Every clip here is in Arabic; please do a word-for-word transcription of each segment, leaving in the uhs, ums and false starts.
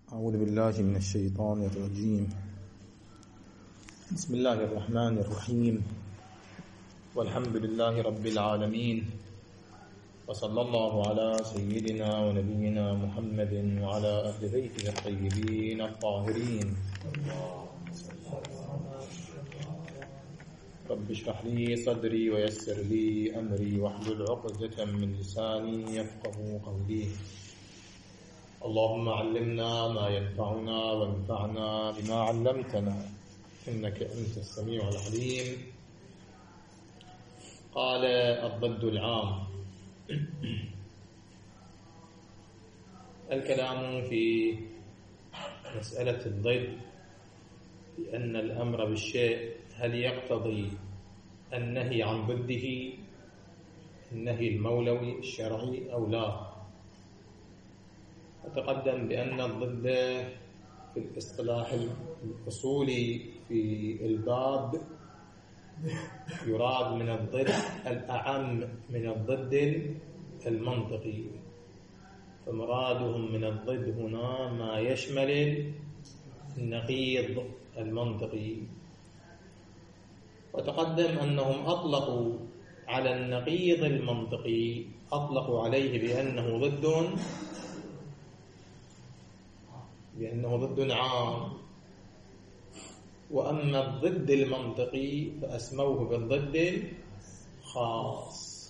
أعوذ بالله من الشيطان الرجيم. بسم الله الرحمن الرحيم، والحمد لله رب العالمين، وصلى الله على سيدنا ونبينا محمد وعلى أهل بيته الطيبين الطاهرين. رب اشرح لي صدري ويسر لي أمري واحلل عقدة من لساني يفقهوا قولي. اللهم علمنا ما ينفعنا وانفعنا بما علمتنا إنك أنت السميع العليم. قال الضد العام. الكلام في مسألة الضد بأن الأمر بالشيء هل يقتضي النهي عن ضده، النهي المولوي الشرعي أو لا. وتقدم بأن الضد في الاصطلاح الأصولي في الباب يراد من الضد الأعم من الضد المنطقي، فمرادهم من الضد هنا ما يشمل النقيض المنطقي. وتقدم أنهم أطلقوا على النقيض المنطقي أطلقوا عليه بأنه ضد بأنه ضد عام، وأما الضد المنطقي فأسموه بالضد الخاص.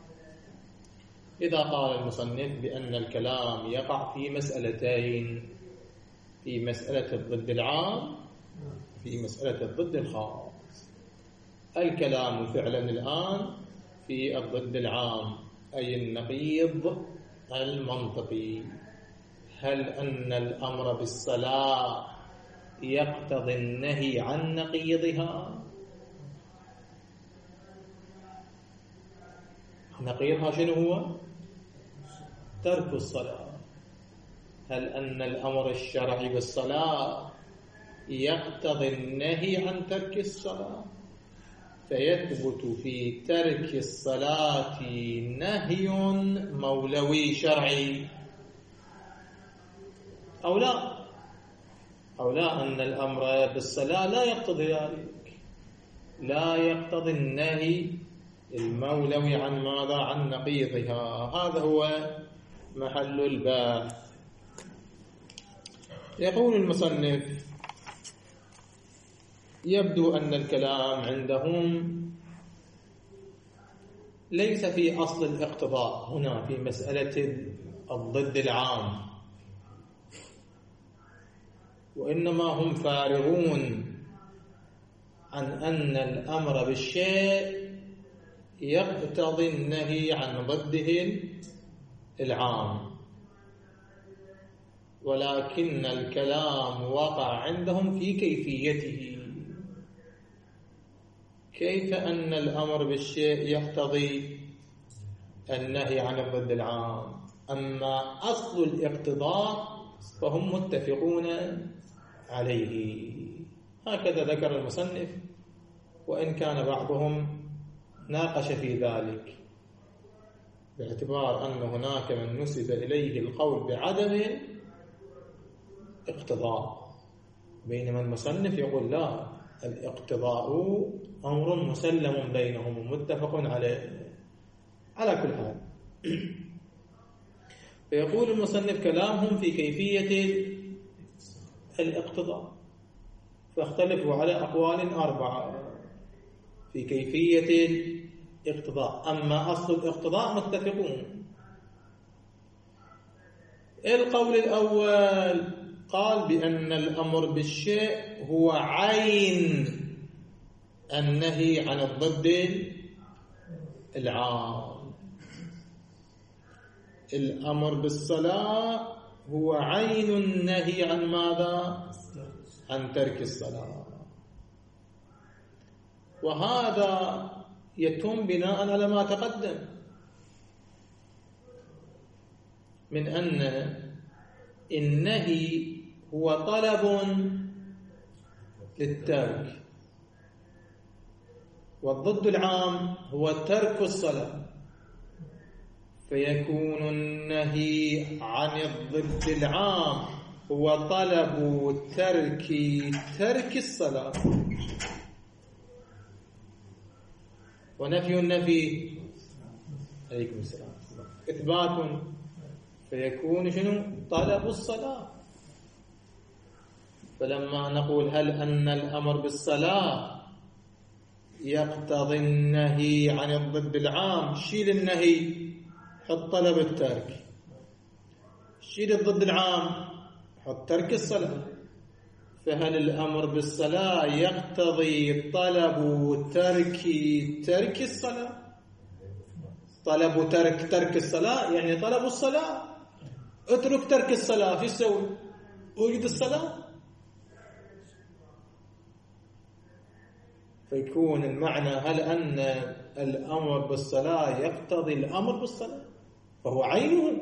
إذا قال المصنف بأن الكلام يقع في مسألتين، في مسألة الضد العام في مسألة الضد الخاص. الكلام فعلا الآن في الضد العام أي النقيض المنطقي. هل أن الأمر بالصلاة يقتضي النهي عن نقيضها؟ نقيضها شنو هو؟ ترك الصلاة. هل أن الأمر الشرعي بالصلاة يقتضي النهي عن ترك الصلاة، فيثبت في ترك الصلاة نهي مولوي شرعي أو لا؟ أو لا أن الأمر بالصلاة لا يقتضي ذلك، لا يقتضي النهي المولوي عن ماذا؟ عن نقيضها. هذا هو محل الباب. يقول المصنف: يبدو أن الكلام عندهم ليس في أصل الاقتضاء هنا في مسألة الضد العام، وإنما هم فارغون عن أن الأمر بالشيء يقتضي النهي عن ضده العام، ولكن الكلام وقع عندهم في كيفيته. كيف أن الأمر بالشيء يقتضي النهي عن الضد العام؟ أما أصل الاقتضاء فهم متفقون عليه. هكذا ذكر المصنف، وإن كان بعضهم ناقش في ذلك باعتبار أن هناك من نسب إليه القول بعدم اقتضاء، بينما المصنف يقول لا، الاقتضاء أمر مسلم بينهم ومتفق عليه. على كل حال، فيقول المصنف كلامهم في كيفية الاقتضاء، فاختلفوا على أقوال أربعة في كيفية الاقتضاء. أما أصل الاقتضاء متفقون. القول الأول قال بأن الأمر بالشيء هو عين النهي عن الضد العام. الأمر بالصلاة هو عين النهي عن ماذا؟ عن ترك الصلاة. وهذا يتم بناء على ما تقدم من أن النهي هو طلب للترك، والضد العام هو ترك الصلاة، فيكون النهي عن الضد العام هو طلب ترك ترك الصلاة، ونفي النفي عليكم السلام إثبات، فيكون شنو؟ طلب الصلاة. فلما نقول هل أن الأمر بالصلاة يقتضي النهي عن الضد العام، شيل النهي حط طلب الترك، شيل الضد العام حط ترك الصلاة. فهل الأمر بالصلاة يقتضي طلب ترك ترك الصلاة؟ طلب ترك ترك الصلاة يعني طلب الصلاة. اترك ترك الصلاة في يسوي؟ وجد الصلاة. فيكون المعنى هل أن الأمر بالصلاة يقتضي الأمر بالصلاة، فهو عينه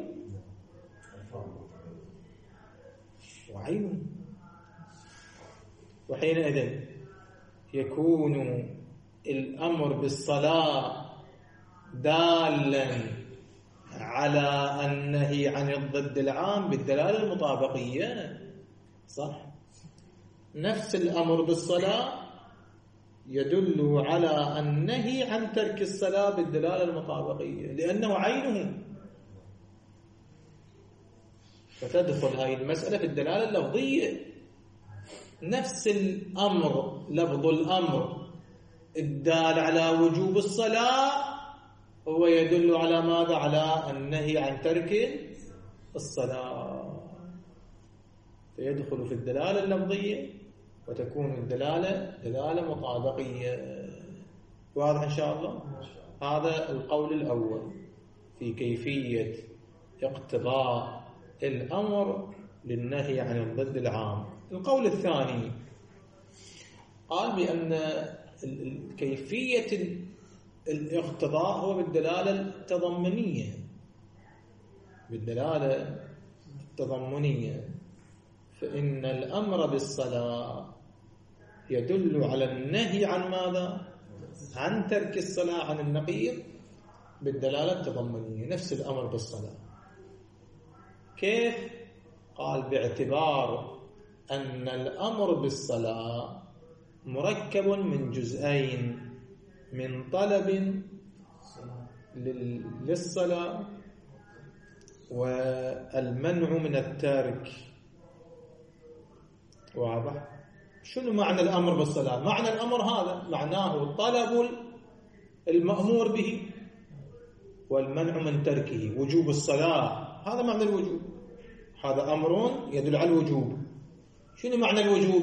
وعينه، وحينئذ يكون الأمر بالصلاة دالا على النهي عن الضد العام بالدلالة المطابقية، صح؟ نفس الأمر بالصلاة يدل على النهي عن ترك الصلاة بالدلالة المطابقية لأنه عينه، فتدخل هذه المسألة في الدلالة اللفظية. نفس الأمر، لفظ الأمر الدال على وجوب الصلاة هو يدل على ماذا؟ على النهي عن ترك الصلاة، فيدخل في الدلالة اللفظية وتكون الدلالة دلالة مطابقية. واضح إن شاء الله؟ هذا القول الأول في كيفية اقتضاء الأمر للنهي عن الضد العام. القول الثاني قال بأن كيفية الاقتضاء هو بالدلالة التضمنية، بالدلالة التضمنية، فإن الأمر بالصلاة يدل على النهي عن ماذا؟ عن ترك الصلاة عن النقيض بالدلالة التضمنية. نفس الأمر بالصلاة كيف؟ قال باعتبار أن الأمر بالصلاة مركب من جزئين، من طلب للصلاة والمنع من الترك. واضح؟ شنو معنى الأمر بالصلاة؟ معنى الأمر هذا معناه طلب المأمور به والمنع من تركه، وجوب الصلاة، هذا معنى الوجوب. هذا أمر يدل على الوجوب. شنو معنى الوجوب؟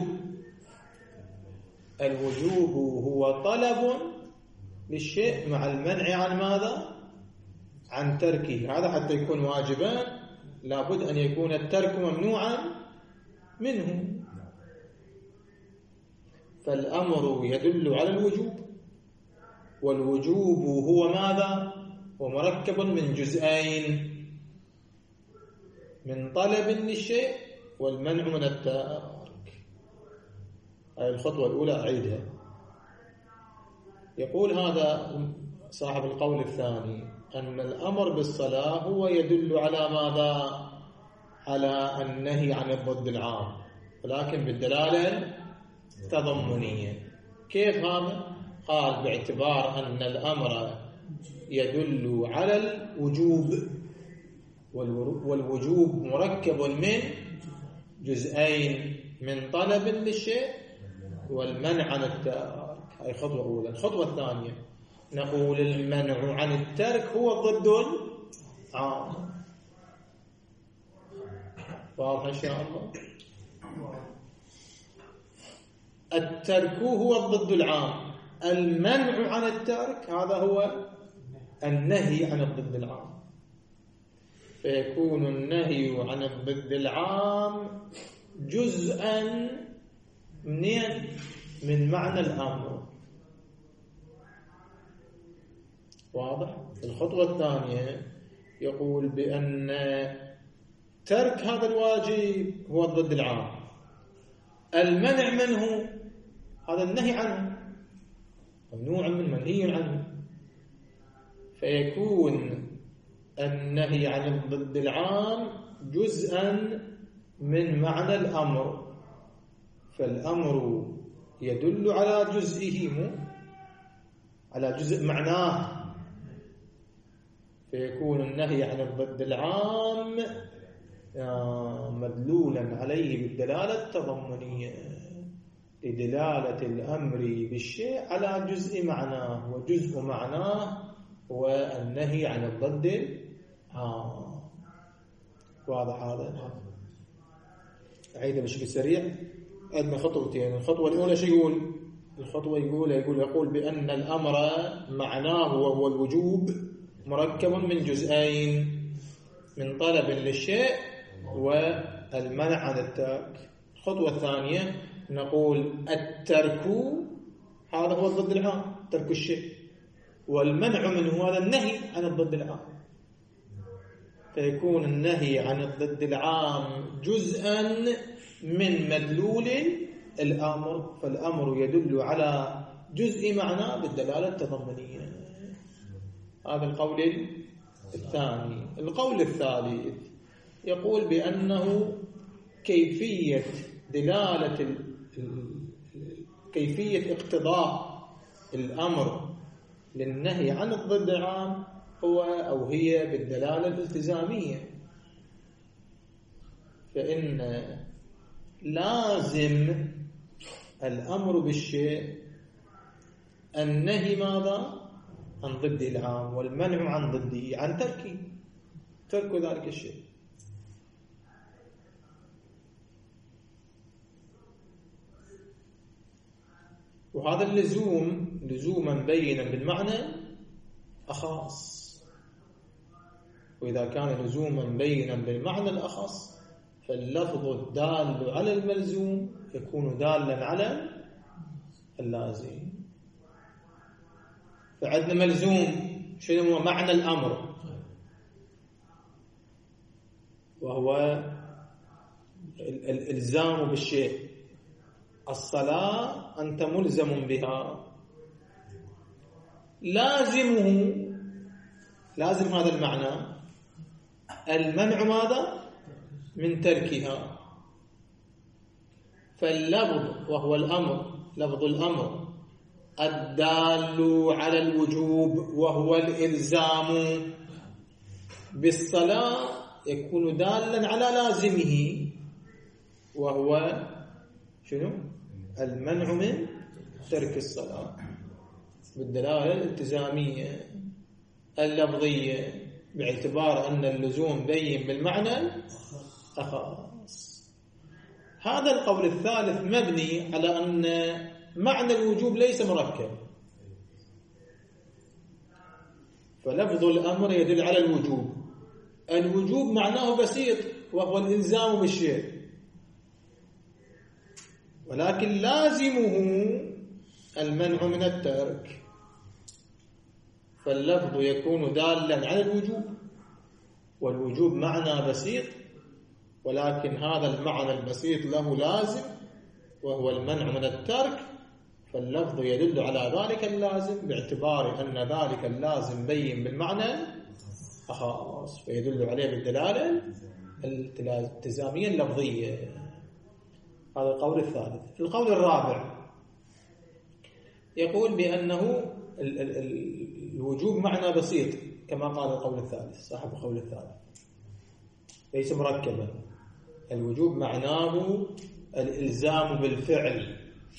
الوجوب هو طلب للشيء مع المنع عن ماذا؟ عن تركه. هذا حتى يكون واجبا لابد أن يكون الترك ممنوعا منه. فالأمر يدل على الوجوب، والوجوب هو ماذا؟ ومركب من جزئين، من طلب للشيء والمنع من الترك. هذه الخطوة الأولى أعيدها. يقول هذا صاحب القول الثاني أن الأمر بالصلاة هو يدل على ماذا؟ على النهي عن الضد العام، ولكن بالدلالة تضمنية. كيف هذا؟ قال باعتبار أن الأمر يدل على الوجوب، والوجوب مركب من جزئين، من طلب للشيء والمنع عن الترك. هذه خطوة أولى. الخطوة الثانية نقول المنع عن الترك هو ضد العام. واضح إن شاء الله؟ الترك هو الضد العام، المنع عن الترك هذا هو النهي عن الضد العام. فيكون النهي عن الضد العام جزءا من من معنى الأمر. واضح؟ الخطوة الثانية يقول بأن ترك هذا الواجب هو الضد العام، المنع منه هذا النهي عنه، ممنوع من منهي عنه. فيكون النهي عن الضد العام جزءا من معنى الأمر، فالأمر يدل على جزئه مو على جزء معناه، فيكون النهي عن الضد العام مدلولا عليه بالدلالة التضمنية لدلالة الأمر بالشيء على جزء معناه، وجزء معناه هو النهي عن الضد العام. واضح هذا؟ أعيده بشكل سريع. عندنا خطوتين. الخطوة الأولى شو يقول؟ الخطوة يقول يقول يقول بأن الأمر معناه وهو الوجوب مركب من جزئين، من طلب للشيء والمنع عن الترك. الخطوة الثانية نقول الترك هذا هو الضد العام، ترك الشيء، والمنع منه هذا النهي عن الضد العام، فيكون النهي عن الضد العام جزءا من مدلول الأمر، فالأمر يدل على جزء معناه بالدلالة التضمنية. هذا القول الثاني. القول الثالث يقول بأنه كيفية دلالة كيفية اقتضاء الأمر للنهي عن الضد العام هو أو هي بالدلالة الالتزامية، فإن لازم الأمر بالشيء النهي ماذا؟ عن ضد العام، والمنع عن ضده، عن تركه ترك ذلك الشيء. وهذا اللزوم لزوما بينا بالمعنى أخص، وإذا كان لزوما بينا بالمعنى الأخص فاللفظ الدال على الملزوم يكون دالا على اللازم. فعندنا ملزوم شنو هو؟ معنى الأمر، وهو الإلزام بالشيء. الصلاة أنت ملزم بها، لازمه لازم هذا المعنى المنع ماذا؟ من تركها. فاللفظ وهو الأمر، لفظ الأمر الدال على الوجوب وهو الإلزام بالصلاة يكون دالا على لازمه، وهو شنو؟ المنع من ترك الصلاة بالدلالة الالتزامية اللفظية، باعتبار أن اللزوم بين بالمعنى أخص. هذا القول الثالث مبني على أن معنى الوجوب ليس مركب، فلفظ الأمر يدل على الوجوب، الوجوب معناه بسيط وهو الإلزام بالشيء، ولكن لازمه المنع من الترك، فاللفظ يكون دالا على الوجوب، والوجوب معنى بسيط، ولكن هذا المعنى البسيط له لازم وهو المنع من الترك، فاللفظ يدل على ذلك اللازم باعتبار أن ذلك اللازم بين بالمعنى أخص، فيدل عليه بالدلالة الالتزامية اللفظية. هذا القول الثالث. القول الرابع يقول بأنه الوجوب معنى بسيط كما قال القول الثالث صاحب القول الثالث، ليس مركبا. الوجوب معناه الإلزام بالفعل،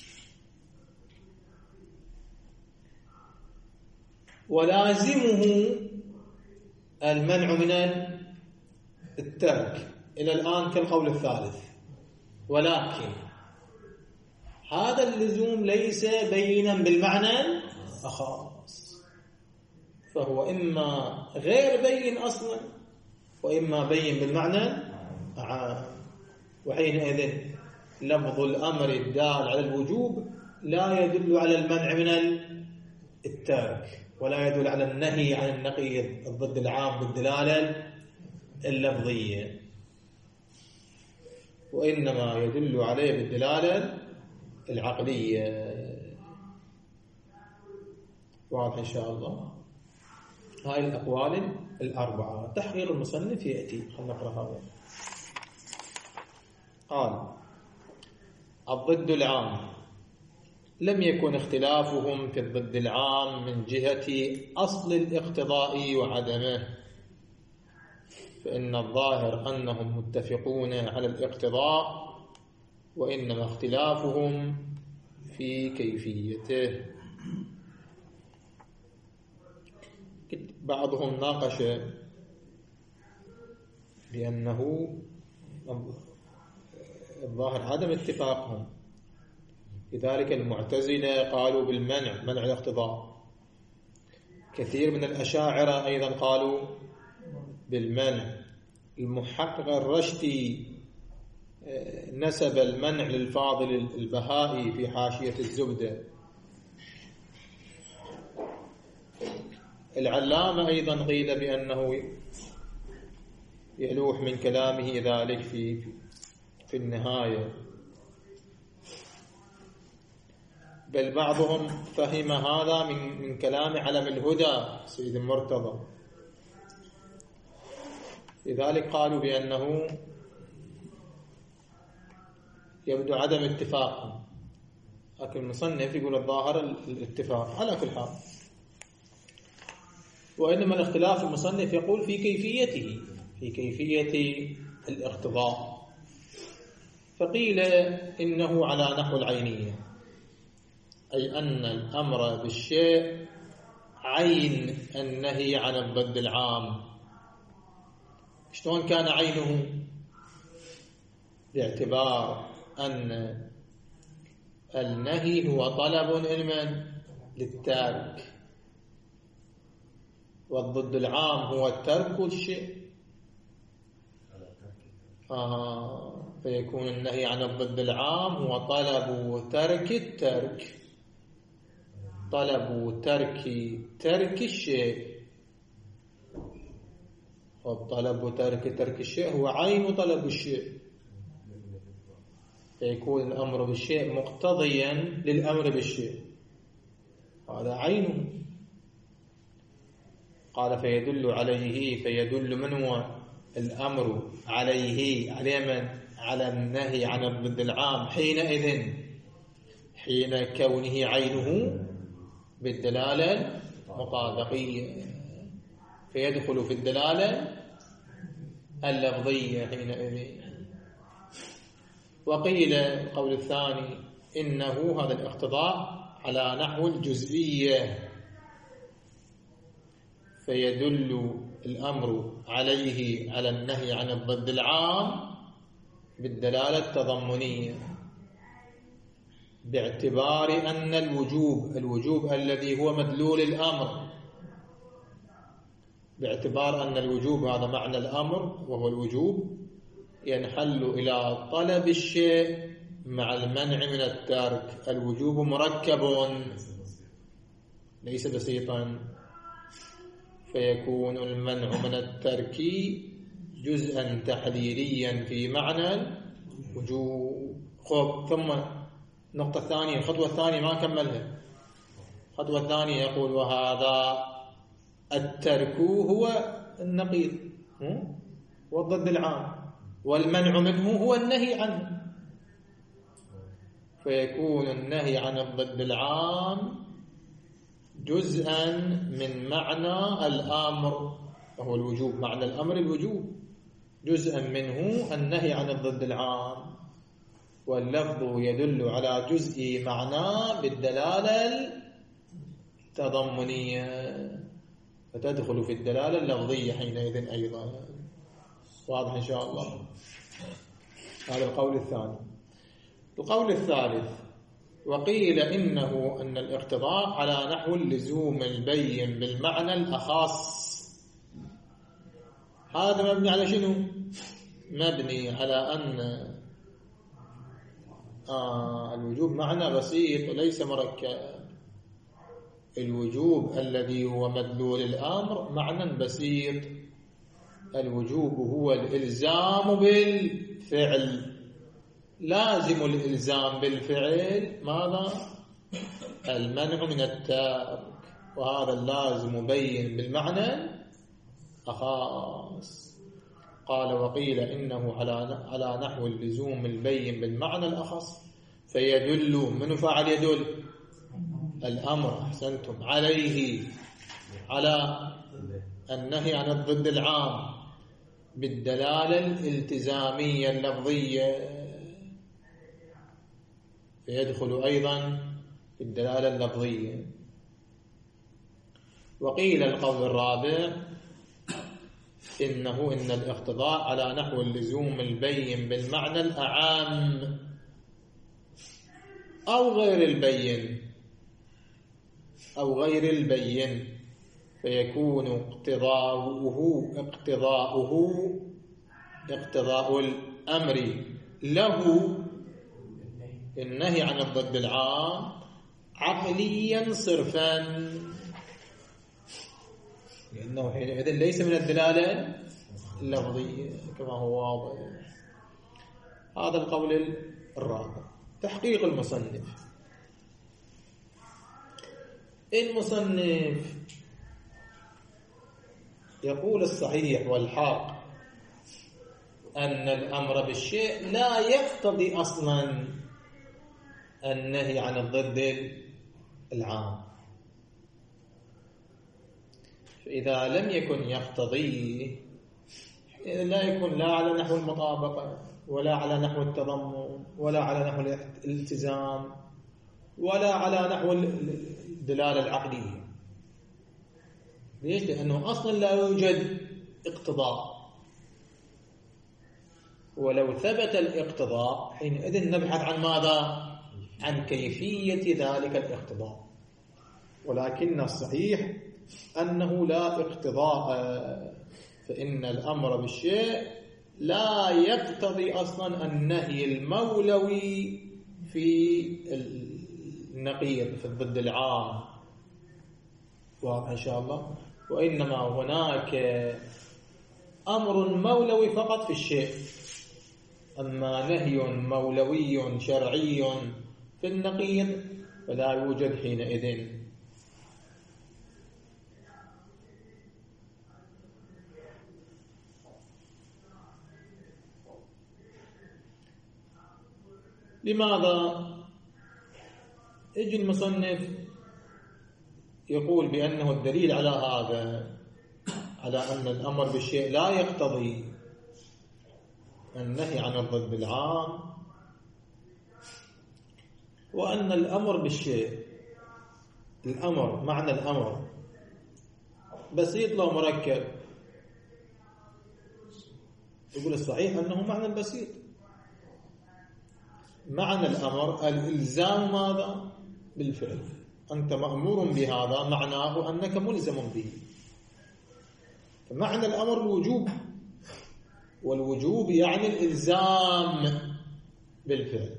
ولازمه المنع من الترك إلى الآن كالقول الثالث، ولكن هذا اللزوم ليس بينا بالمعنى أخص، فهو إما غير بين أصلا وإما بين بالمعنى عام، وحينئذ لفظ الأمر الدال على الوجوب لا يدل على المنع من الترك، ولا يدل على النهي عن النقيض الضد العام بالدلالة اللفظية، وإنما يدل عليه بالدلالة العقلية. واضح إن شاء الله؟ هاي الأقوال الأربعة. تحقيق المصنف يأتي، خلنا نقرأ هذا. قال: الضد العام لم يكن اختلافهم في الضد العام من جهة أصل الاقتضاء وعدمه، فإن الظاهر أنهم متفقون على الاقتضاء، وإنما اختلافهم في كيفيته. بعضهم ناقش بأنه الظاهر عدم اتفاقهم، لذلك المعتزلة قالوا بالمنع، منع الاقتضاء. كثير من الأشاعرة أيضا قالوا بالمنع. المحقق الرشدي نسب المنع للفاضل البهائي في حاشية الزبدة. العلامة أيضا قيل بأنه يلوح من كلامه ذلك في في النهاية، بل بعضهم فهم هذا من من كلام علم الهدى سيد المرتضى، لذلك قالوا بأنه يبدو عدم اتفاق، لكن المصنف يقول الظاهر الاتفاق. على كل حال، وإنما الاختلاف المصنف يقول في كيفيته، في كيفية الاقتضاء. فقيل إنه على نحو العينية، أي أن الأمر بالشيء عين النهي عن الضد العام. شلون كان عينه؟ باعتبار أن النهي هو طلب علما للتارك، والضد العام هو ترك الشيء. آه فيكون النهي عن الضد العام هو طلب ترك الترك، طلب ترك ترك الشيء، والطلب ترك ترك الشيء هو عين طلب الشيء، فيكون الأمر بالشيء مقتضيا للأمر بالشيء، هذا عينه. قال فيدل عليه، فيدل من هو الأمر عليه، على من؟ على النهي عن الضد العام حينئذ، حين كونه عينه بالدلالة المطابقية، فيدخل في الدلالة اللفظية حينئذ. وقيل القول الثاني إنه هذا الاقتضاء على نحو الجزئية، فيدل الأمر عليه على النهي عن الضد العام بالدلالة التضمنية، باعتبار أن الوجوب، الوجوب الذي هو مدلول الأمر، باعتبار أن الوجوب هذا معنى الأمر وهو الوجوب، ينحل إلى طلب الشيء مع المنع من الترك. الوجوب مركب ليس بسيطا، فيكون المنع من الترك جزءا تحليليا في معنى الوجوب. خب، ثم النقطة الثانية، الخطوة الثانية ما كملها. الخطوة الثانية يقول وهذا الترك هو النقيض والضد العام، والمنع منه هو النهي عنه، فيكون النهي عن الضد العام جزءا من معنى الأمر وهو الوجوب، معنى الأمر الوجوب، جزءا منه النهي عن الضد العام، واللفظ يدل على جزء معناه بالدلالة التضمنية، فتدخل في الدلالة اللفظية حينئذ أيضا. واضح إن شاء الله؟ هذا القول الثاني. القول الثالث، وقيل إنه أن الاقتضاء على نحو اللزوم البين بالمعنى الأخص. هذا مبني على شنو؟ مبني على أن آه الوجوب معنى بسيط وليس مركب. الوجوب الذي هو مدلول الأمر معنى بسيط. الوجوب هو الإلزام بالفعل، لازم الإلزام بالفعل ماذا؟ المنع من الترك، وهذا اللازم مبين بالمعنى أخص. قال وقيل إنه على على نحو اللزوم البين بالمعنى الأخص فيدل. من فاعل يدل؟ الأمر، أحسنتم، عليه، على النهي عن الضد العام بالدلالة الالتزامية اللفظية، فيدخل أيضا بالدلالة اللفظية. وقيل القول الرابع إنه إن الاقتضاء على نحو اللزوم البين بالمعنى الأعام أو غير البين أو غير البين، فيكون اقتضاؤه اقتضاؤه اقتضاء الأمر له النهي عن الضد العام عقليا صرفا، لأنه حينئذ ليس من الدلالة اللفظية كما هو واضح. هذا القول الرابع. تحقيق المصنف. المصنف يقول الصحيح والحق أن الأمر بالشيء لا يقتضي أصلا النهي عن الضد العام، فإذا لم يكن يقتضيه لا يكون لا على نحو المطابقة ولا على نحو التضمن ولا على نحو الالتزام ولا على نحو الدلالة العقلية. ليش؟ لأنه أصلا لا يوجد اقتضاء، ولو ثبت الاقتضاء حينئذ نبحث عن ماذا؟ عن كيفية ذلك الاقتضاء. ولكن الصحيح أنه لا اقتضاء، فإن الأمر بالشيء لا يقتضي أصلا النهي المولوي في النقيض في الضد العام، واضح إن شاء الله. وإنما هناك أمر مولوي فقط في الشيء، أما نهي مولوي شرعي في النقيض فلا يوجد حينئذ. لماذا يجي المصنف يقول بأنه الدليل على هذا، على أن الأمر بالشيء لا يقتضي النهي عن الضد العام، وأن الأمر بالشيء، الأمر معنى الأمر بسيط لو مركب. يقول الصحيح أنه معنى بسيط. معنى الأمر الإلزام ماذا؟ بالفعل. أنت مأمور بهذا معناه أنك ملزم به. فمعنى الأمر الوجوب، والوجوب يعني الإلزام بالفعل.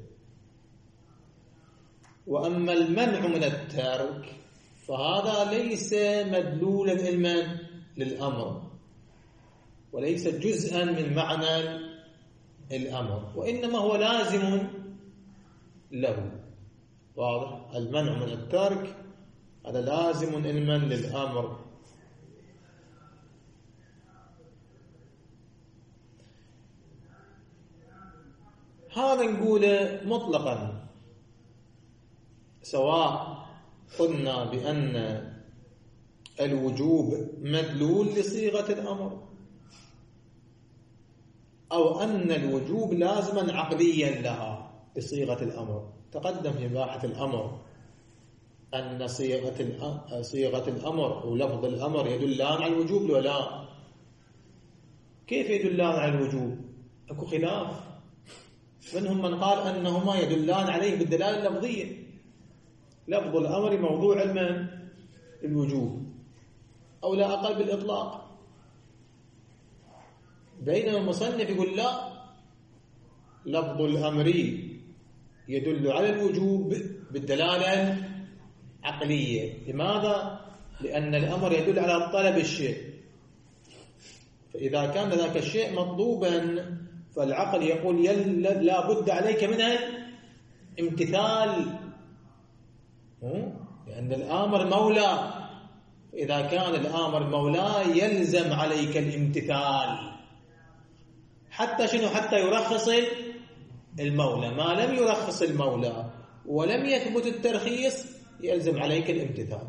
وأما المنع من الترك فهذا ليس مدلولا علما للأمر، وليس جزءا من معنى الأمر، وإنما هو لازم له. واضح؟ المنع من الترك هذا لازم علما للأمر. هذا نقوله مطلقا، سواء قلنا بأن الوجوب مدلول لصيغة الأمر، أو أن الوجوب لازما عقليا لها بصيغة الأمر. تقدم في باحث الأمر أن صيغة صيغة الأمر ولفظ الأمر يدلان على الوجوب ولا؟ كيف يدلان على الوجوب؟ أكو خلاف. منهم من قال أنهما يدلان عليه بالدلالة اللفظية، لفظ الأمر موضوع علما الوجوب أو لا أقل بالإطلاق، بينما المصنف يقول لا، لفظ الأمر يدل على الوجوب بالدلالة عقلية. لماذا؟ لأن الأمر يدل على طلب الشيء، فإذا كان ذاك الشيء مطلوبا فالعقل يقول لا بد عليك من امتثال، لأن الآمر مولى. إذا كان الآمر مولى يلزم عليك الامتثال. حتى شنو؟ حتى يرخص المولى. ما لم يرخص المولى ولم يثبت الترخيص يلزم عليك الامتثال.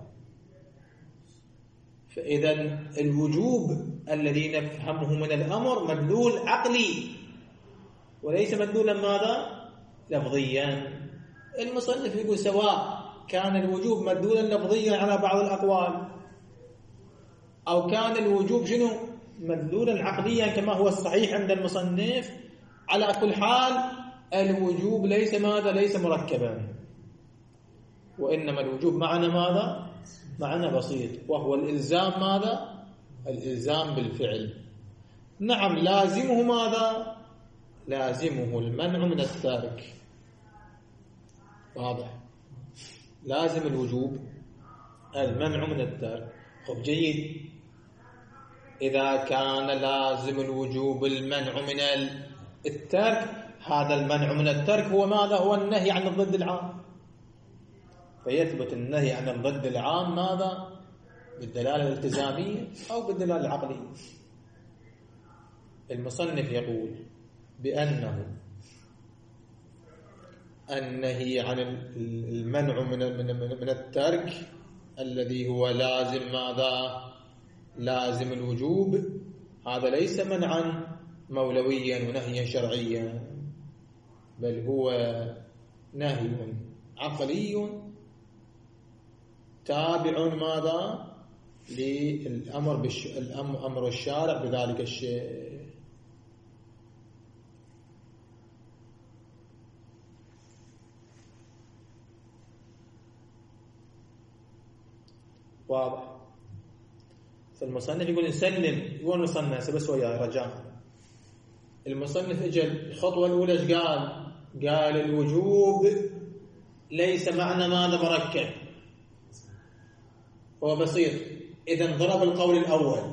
فإذا الوجوب الذي نفهمه من الأمر مدلول عقلي وليس مدلولا ماذا؟ لفظيا. المصنف يقول سواء كان الوجوب مدلولا لفظيا على بعض الأقوال أو كان الوجوب شنو؟ مدلولا عقليا كما هو الصحيح عند المصنف، على كل حال الوجوب ليس ماذا؟ ليس مركبا، وإنما الوجوب معنى ماذا؟ معنى بسيط، وهو الإلزام ماذا؟ الإلزام بالفعل. نعم لازمه ماذا؟ لازمه المنع من الترك. واضح؟ لازم الوجوب المنع من الترك. خب جيد، إذا كان لازم الوجوب المنع من الترك، هذا المنع من الترك هو ماذا؟ هو النهي عن الضد العام. فيثبت النهي عن الضد العام ماذا؟ بالدلالة الالتزامية أو بالدلالة العقلية. المصنف يقول بأنه النهي عن المنع من من الترك الذي هو لازم ماذا؟ لازم الوجوب، هذا ليس منعا مولويا ونهيا شرعيا، بل هو نهي عقلي تابع ماذا؟ للأمر بالش... الأمر الشارع بذلك الشيء. واضح؟ فالمصنف يقول نسلم، يقول نصنف بس وياه رجاء. المصنف اجى الخطوة الأولى ايش قال؟ قال الوجوب ليس معنى ماذا؟ مركب، هو بسيط. إذا ضرب القول الأول،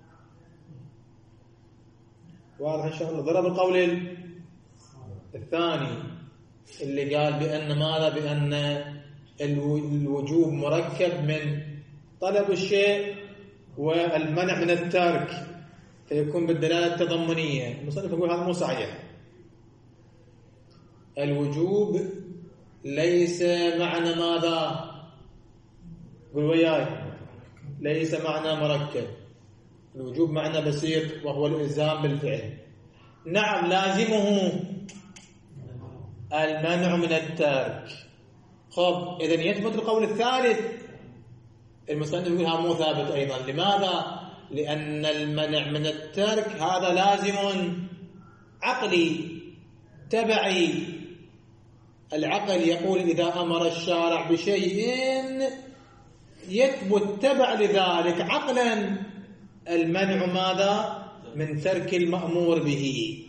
واضح إن شاء الله. ضرب القول الثاني اللي قال بأن ماذا؟ بأن الوجوب مركب من طلب الشيء والمنع من الترك، فيكون بالدلالة التضمنية. المصنف يقول هذا مو صحيح. الوجوب ليس معنى ماذا؟ قل وياي، ليس معنى مركب. الوجوب معنى بسيط وهو الإلزام بالفعل. نعم لازمه المنع من الترك. خب إذن يثبت القول الثالث. المصنف يقول هذا مو ثابت أيضا. لماذا؟ لأن المنع من الترك هذا لازم عقلي تبعي. العقل يقول إذا أمر الشارع بشيء يثبت تبع لذلك عقلا المنع ماذا؟ من ترك المأمور به،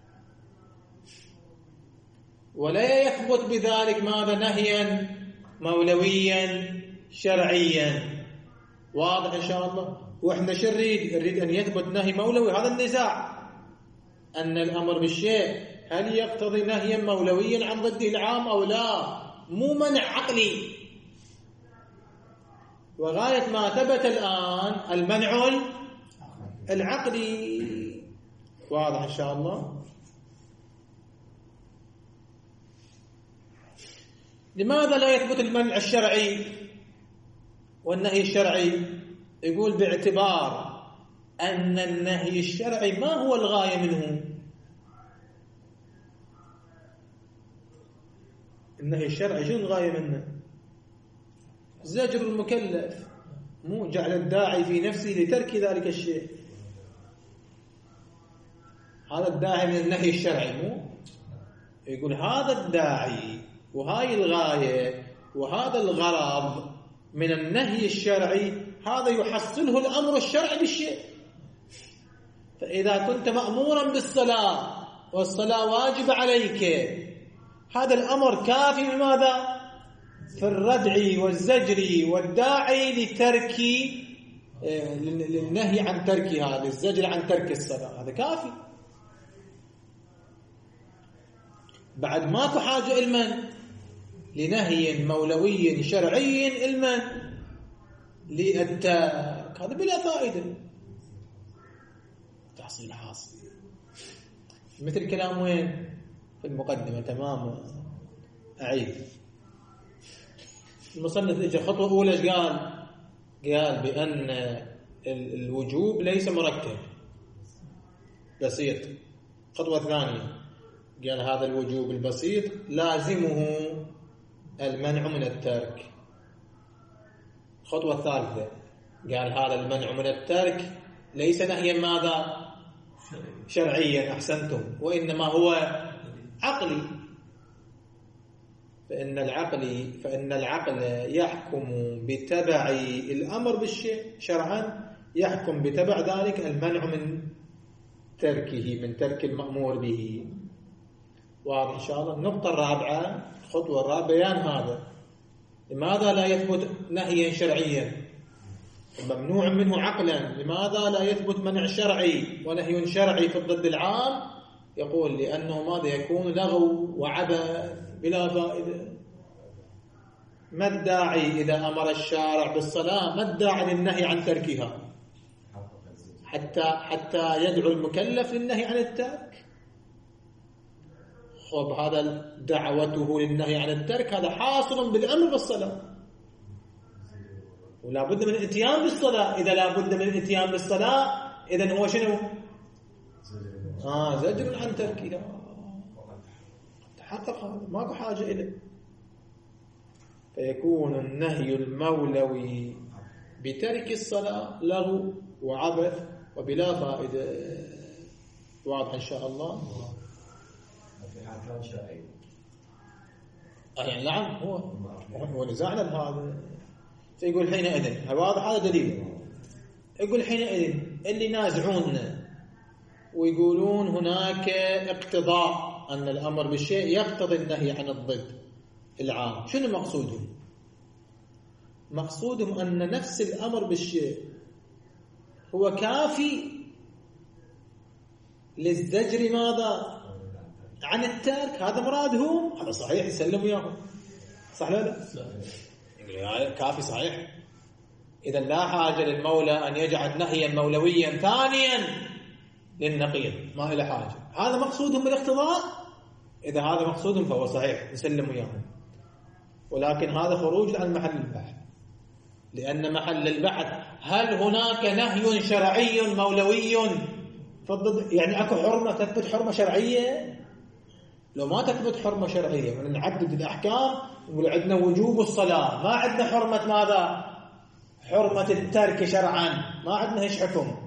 ولا يثبت بذلك ماذا؟ نهيا مولويا شرعيا. واضح إن شاء الله؟ وإحنا شو نريد؟ نريد أن يثبت نهي مولوي. هذا النزاع، أن الأمر بالشيء هل يقتضي نهيا مولويا عن ضده العام أو لا؟ مو منع عقلي. وغاية ما ثبت الآن المنع العقلي. واضح إن شاء الله؟ لماذا لا يثبت المنع الشرعي والنهي الشرعي؟ يقول باعتبار أن النهي الشرعي ما هو الغاية منه؟ النهي الشرعي شنو الغاية منه؟ زجر المكلف، مو جعل الداعي في نفسه لترك ذلك الشيء. هذا الداعي من النهي الشرعي. مو يقول هذا الداعي وهاي الغاية وهذا الغرض من النهي الشرعي، هذا يحصله الأمر الشرعي بالشيء. فإذا كنت مأمورا بالصلاة والصلاة واجب عليك، هذا الأمر كافي بماذا؟ في الردع والزجر والداعي لترك للنهي عن تركها، للزجر عن ترك الصلاة، هذا كافي. بعد ما تحاج علما لنهي مولوي شرعي علما للترك، هذا بلا فائدة، تحصيل حاصل. مثل كلام وين في المقدمة. تمام. أعيد. المصنف اجى خطوة أولى قال قال بأن الوجوب ليس مركب بسيط. خطوة ثانية قال هذا الوجوب البسيط لازمه المنع من الترك. الخطوة الثالثة قال هذا المنع من الترك ليس نهيا ماذا؟ شرعيا. أحسنتم. وإنما هو عقلي. فإن العقل فإن العقل يحكم بتبع الأمر بالشيء شرعا، يحكم بتبع ذلك المنع من تركه، من ترك المأمور به. واضح إن شاء الله. النقطة الرابعة، الخطوة الرابعة، بيان هذا. لماذا لا يثبت نهيا شرعيا ممنوع منه عقلا؟ لماذا لا يثبت منع شرعي ونهي شرعي في الضد العام؟ يقول لأنه ماذا؟ يكون لغو وعبث بلا فائدة. ما الداعي إذا أمر الشارع بالصلاة؟ ما الداعي للنهي عن تركها؟ حتى حتى يدعو المكلف للنهي عن الترك. خب هذا دعوته للنهي عن الترك هذا حاصل بالأمر بالصلاة، ولا بد من الاتيان بالصلاة. إذا لا بد من الاتيان بالصلاة إذن هو شنو؟ آه زجر عن تركها. تحقق هذا، ماكو حاجة إليه. فيكون النهي المولوي بترك الصلاة لغو وعبث وبلا فائدة. واضح إن شاء الله. يعني نعم هو هو نزاعنا بهذا. فيقول حينئذ واضح هذا دليل. يقول حينئذ اللي نازعوننا ويقولون هناك اقتضاء أن الأمر بالشيء يقتضي النهي عن الضد العام، شنو مقصودهم؟ مقصودهم أن نفس الأمر بالشيء هو كافي للزجر ماذا؟ عن الترك. هذا مرادهم. هذا صحيح، يسلموا إياهم. صح لا لا؟ كافي صحيح. إذا لا حاجة للمولى أن يجعل نهيا مولويا ثانيا للنقيض، ما إلى حاجة. هذا مقصودهم بالاقتضاء. إذا هذا مقصودهم فهو صحيح، يسلموا إياهم. ولكن هذا خروج عن محل البحث، لأن محل البحث هل هناك نهي شرعي مولوي فضد؟ يعني أكو حرمة تثبت حرمة شرعية؟ لو ما تثبت حرمة شرعية من نعدد الأحكام نقول عندنا وجوب الصلاة، ما عندنا حرمة ماذا؟ حرمة الترك شرعا، ما عندنا إيش حكم.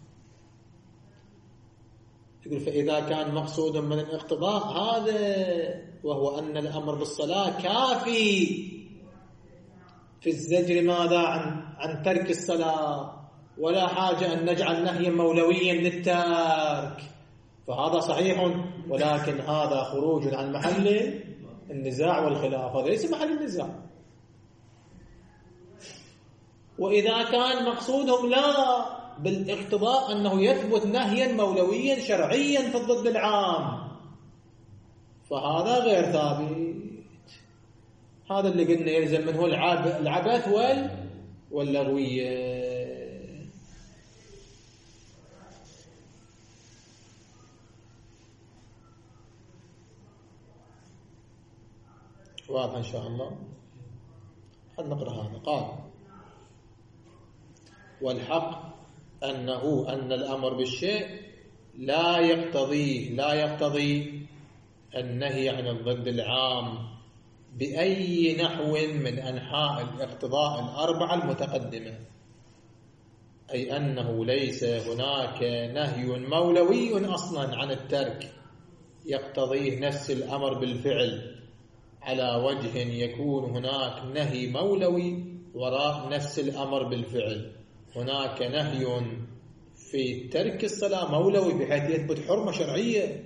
يقول فإذا كان مقصود من الاقتضاء هذا وهو أن الأمر بالصلاة كافي في الزجر ماذا؟ عن عن ترك الصلاة، ولا حاجة أن نجعل نهيا مولويا للترك، فهذا صحيح. ولكن هذا خروج عن محل النزاع والخلاف، هذا ليس محل النزاع. وإذا كان مقصودهم لا بالاقتضاء أنه يثبت نهيا مولويا شرعيا في الضد العام، فهذا غير ثابت. هذا اللي قلنا يلزم منه العبث وال واللغوية. واضح إن شاء الله. خلنا نقرأ هذا. قال والحق أنه أن الأمر بالشيء لا يقتضي لا يقتضي النهي عن الضد العام بأي نحو من أنحاء الاقتضاء الأربعة المتقدمة، أي أنه ليس هناك نهي مولوي أصلا عن الترك يقتضيه نفس الأمر بالفعل على وجه يكون هناك نهي مولوي وراء نفس الأمر بالفعل. هناك نهي في ترك الصلاة مولوي بحيث يثبت حرمة شرعية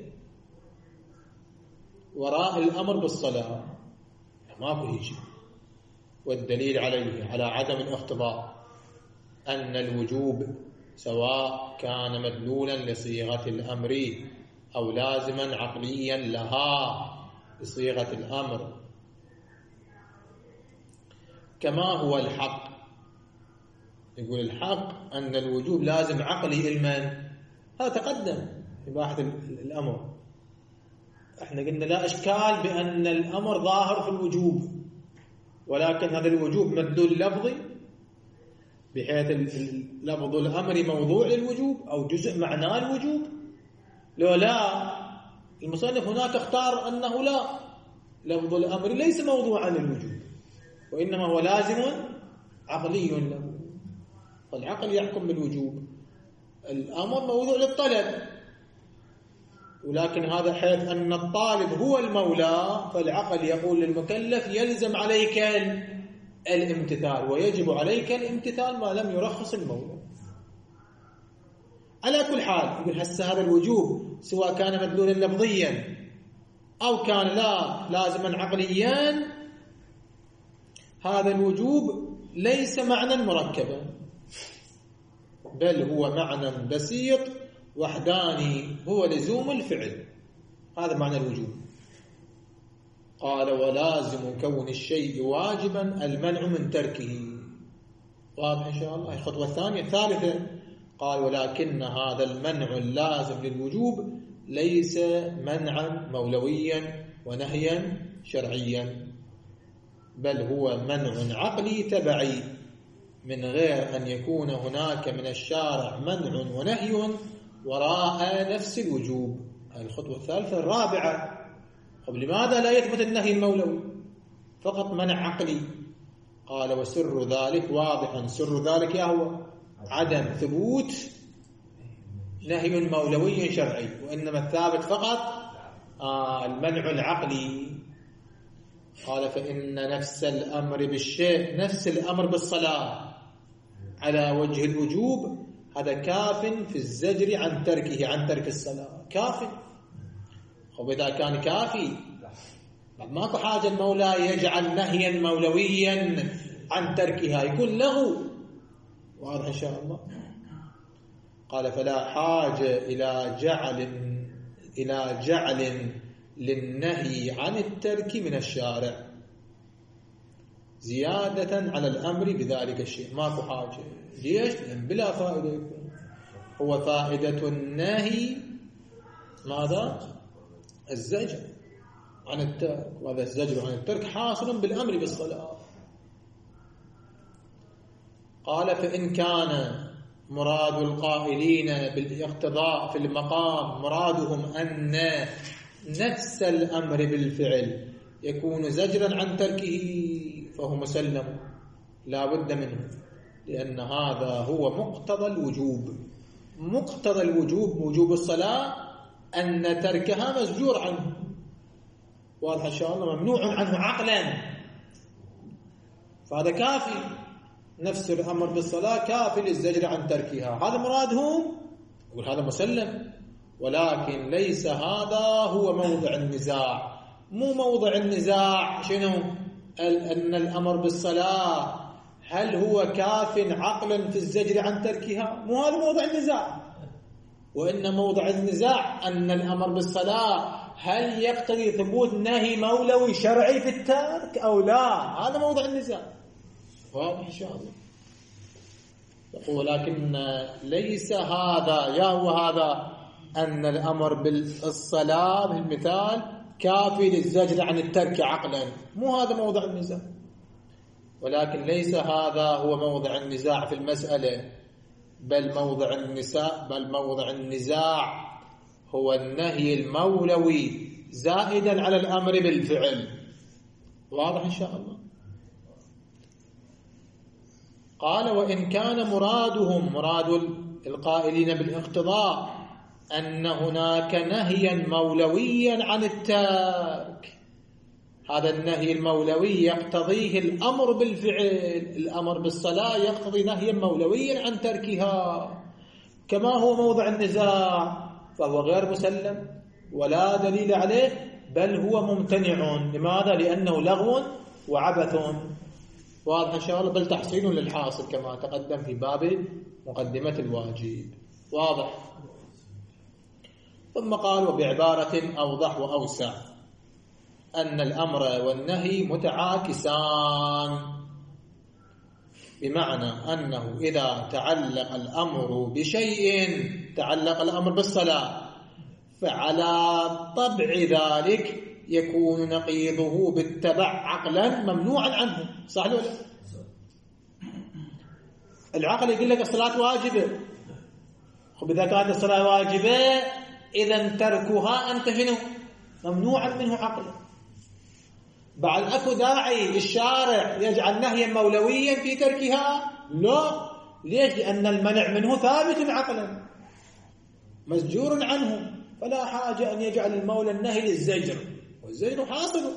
وراء الأمر بالصلاة، ما في شيء. والدليل عليه على عدم الاقتضاء أن الوجوب سواء كان مدلولا لصيغة الأمر أو لازما عقليا لها بصيغة الأمر، كما هو الحق. يقول الحق أن الوجوب لازم عقلي المن، هذا تقدم في باحث الأمر. احنا قلنا لا إشكال بأن الأمر ظاهر في الوجوب، ولكن هذا الوجوب مدلول لفظي بحيث لفظ الأمر موضوع للوجوب أو جزء معناه الوجوب. لو لا، المصنف هناك اختار أنه لا، لفظ الأمر ليس موضوعا للوجوب وإنما هو لازم عقلي له، فالعقل يحكم بالوجوب. الأمر موضوع للطلب، ولكن هذا حيث أن الطالب هو المولى، فالعقل يقول للمكلف يلزم عليك الامتثال ويجب عليك الامتثال ما لم يرخص المولى. على كل حال يقول هسه هذا الوجوب سواء كان مدلولا لفظيا أو كان لا لازما عقليا، هذا الوجوب ليس معنى مركبا، بل هو معنى بسيط وحداني هو لزوم الفعل. هذا معنى الوجوب. قال ولازم كون الشيء واجبا المنع من تركه. واضح إن شاء الله. الخطوة الثانية الثالثة قال ولكن هذا المنع اللازم للوجوب ليس منعا مولويا ونهيا شرعيا، بل هو منع عقلي تبعي من غير أن يكون هناك من الشارع منع ونهي وراء نفس الوجوب. هذه الخطوة الثالثة. الرابعة، طب لماذا لا يثبت النهي المولوي فقط منع عقلي؟ قال وسر ذلك واضح. سر ذلك هو عدم ثبوت نهي مولوي شرعي، وإنما الثابت فقط آه المنع العقلي. قال فإن نفس الأمر بالشيء، نفس الأمر بالصلاة على وجه الوجوب، هذا كاف في الزجر عن تركه، عن ترك الصلاة كاف. وإذا كان كافي ماكو حاجة المولى يجعل نهيا مولويا عن تركها، يكون له. واضح إن شاء الله. قال فلا حاجة إلى جعل إلى جعل للنهي عن الترك من الشارع زيادة على الأمر بذلك الشيء. ماكو حاجة. ليش؟ لأن بلا فائدة يكون. هو فائدة النهي ماذا؟ الزجر عن الترك، وهذا الزجر عن الترك حاصل بالأمر بالصلاة. قال فإن كان مراد القائلين بالاقتضاء في المقام مرادهم أن نفس الأمر بالفعل يكون زجرا عن تركه فهو مسلم لا بد منه، لأن هذا هو مقتضى الوجوب. مقتضى الوجوب، وجوب الصلاة، أن تركها مسجور عنه. واضح إن شاء الله. ممنوع عنه عقلا، فهذا كافي. نفس الأمر بالصلاة كافي للزجر عن تركها. هذا مرادهم، يقول هذا مسلم، ولكن ليس هذا هو موضع النزاع. مو موضع النزاع شنو؟ أن الأمر بالصلاة هل هو كاف عقلا في الزجر عن تركها؟ مو هذا موضع النزاع، وإن موضع النزاع أن الأمر بالصلاة هل يقتضي ثبوت نهي مولوي شرعي في الترك أو لا. هذا موضع النزاع. واضح إن شاء الله. يقول لكن ليس هذا يا هو هذا أن الأمر بالصلاة بالمثال كافي للزجر عن الترك عقلا. مو هذا موضع النزاع، ولكن ليس هذا هو موضع النزاع في المسألة، بل موضع النزاع بل موضع النزاع هو النهي المولوي زائدا على الأمر بالفعل. واضح إن شاء الله. قال وإن كان مرادهم، مراد القائلين بالاقتضاء، أن هناك نهيا مولويا عن الترك، هذا النهي المولوي يقتضيه الأمر بالفعل. الأمر بالصلاة يقتضي نهيا مولويا عن تركها، كما هو موضع النزاع، فهو غير مسلم ولا دليل عليه، بل هو ممتنع. لماذا؟ لأنه لغو وعبث. واضح إن شاء الله. بل تحصيل للحاصل كما تقدم في باب مقدمة الواجب. واضح. ثم قال وبعبارة أوضح وأوسع أن الأمر والنهي متعاكسان، بمعنى أنه إذا تعلق الأمر بشيء، تعلق الأمر بالصلاة، فعلى طبع ذلك يكون نقيضه بالتبع عقلا ممنوعا عنه. صح ولا لا؟ العقل يقول لك الصلاة واجبة، خب إذا كانت الصلاة واجبة إذا تركها أنت شنو؟ ممنوعا منه عقلا. بعد أكو داعي الشارع يجعل نهيا مولويا في تركها؟ لا. ليش؟ لأن المنع منه ثابت عقلا مسجور عنه، فلا حاجة أن يجعل المولى النهي للزجر، والزجر حاصل.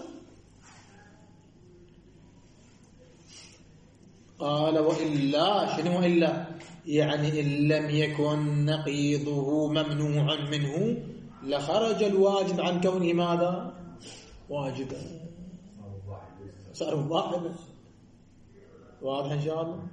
قال وإلا شنو إلا؟ يعني إن لم يكن نقيضه ممنوعا منه لخرج الواجب عن كونه ماذا؟ واجبا، صار واحدا. واضح إن شاء الله؟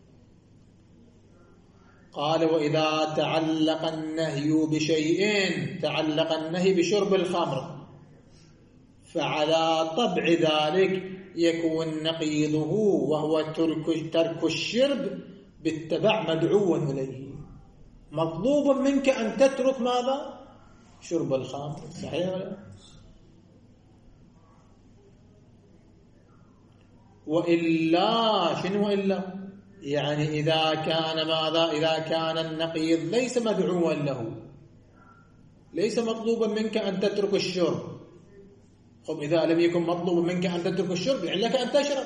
قال وإذا تعلق النهي بشيئين، تعلق النهي بشرب الخمر، فعلى طبع ذلك يكون نقيضه وهو ترك, ترك الشرب بالتبع مدعو إليه. مطلوب منك أن تترك ماذا؟ شرب الخمر. صحيح ولا؟ وإلا شنو إلا؟ يعني إذا كان ماذا؟ إذا كان النقيض ليس مدعوا له، ليس مطلوبا منك أن تترك الشرب. خب إذا لم يكن مطلوب منك أن تترك الشرب يعني لك أن تشرب.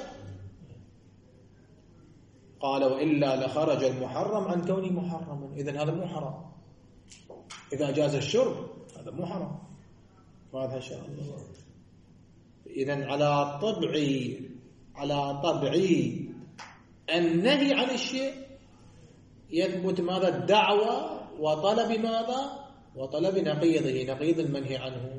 قال وإلا لخرج المحرم عن كونه محرما، إذن هذا مو حرام. إذا جاز الشرب هذا مو حرام. واضح إن شاء الله؟ إذن على طبعي على طبعي النهي عن الشيء يثبت ماذا؟ الدعوة وطلب ماذا؟ وطلب نقيضه، نقيض المنهي عنه.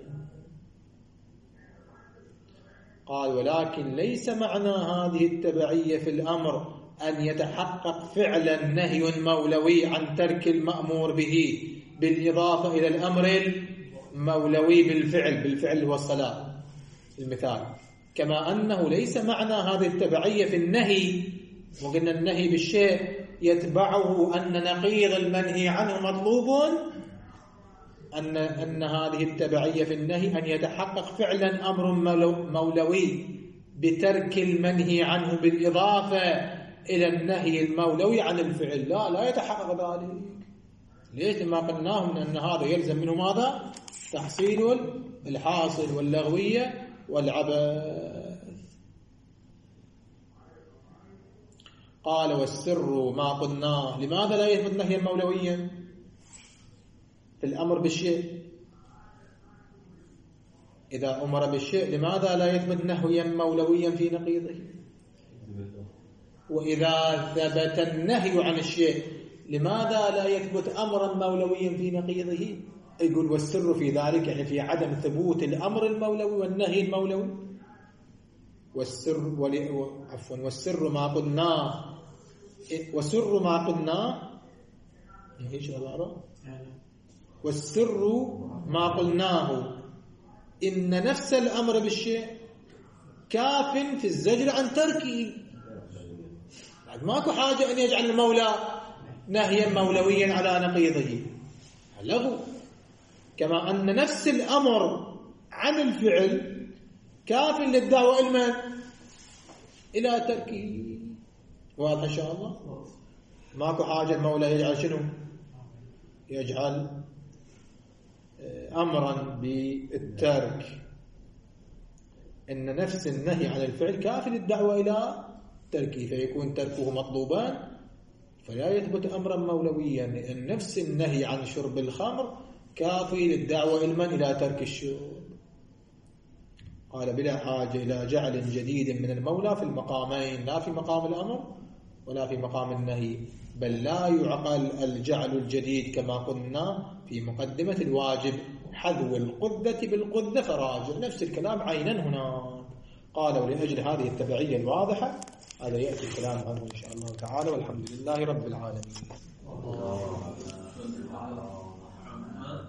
قال ولكن ليس معنى هذه التبعية في الأمر أن يتحقق فعلا نهي مولوي عن ترك المأمور به بالإضافة إلى الأمر المولوي بالفعل، بالفعل والصلاة المثال. كما أنه ليس معنى هذه التبعية في النهي، وقلنا النهي بالشيء يتبعه أن نقيض المنهي عنه مطلوب، أن أن هذه التبعية في النهي أن يتحقق فعلا أمر مولوي بترك المنهي عنه بالإضافة إلى النهي المولوي عن الفعل. لا لا يتحقق ذلك. ليش؟ لما قلناهم أن هذا يلزم منه ماذا؟ تحصيل الحاصل واللغوية والعبث. قال والسر ما قلناه. لماذا لا يثبت نهيا مولويا في الأمر بالشيء؟ إذا أمر بالشيء لماذا لا يثبت نهيا مولويا في نقيضه؟ وإذا ثبت النهي عن الشيء لماذا لا يثبت أمرا مولويا في نقيضه؟ يقول والسر في ذلك يعني في عدم ثبوت الأمر المولوي والنهي المولوي. والسر ول... عفوا والسر ما قلناه وسر ما قلناه ايش العبارة؟ والسر ما قلناه إن نفس الأمر بالشيء كاف في الزجر عن تركه. بعد ماكو حاجة أن يجعل المولى نهيا مولويا على نقيضه له. كما أن نفس الأمر عن الفعل كاف للدعوة إلما إلى تركه. واضح إن شاء الله؟ ماكو حاجة المولى يجعل شنو؟ يجعل أمرا بالترك. إن نفس النهي عن الفعل كاف للدعوة إلى تركه، فيكون تركه مطلوبا فلا يثبت أمرا مولويا. لأن نفس النهي عن شرب الخمر كافي للدعوة علما إلى ترك الشرب. قال بلا حاجة إلى جعل جديد من المولى في المقامين، لا في مقام الأمر ولا في مقام النهي، بل لا يعقل الجعل الجديد كما قلنا في مقدمة الواجب حذو القذة بالقذة فراجع. نفس الكلام عينا هنا. قال ولأجل هذه التبعية الواضحة هذا يأتي الكلام عنه إن شاء الله تعالى، والحمد لله رب العالمين.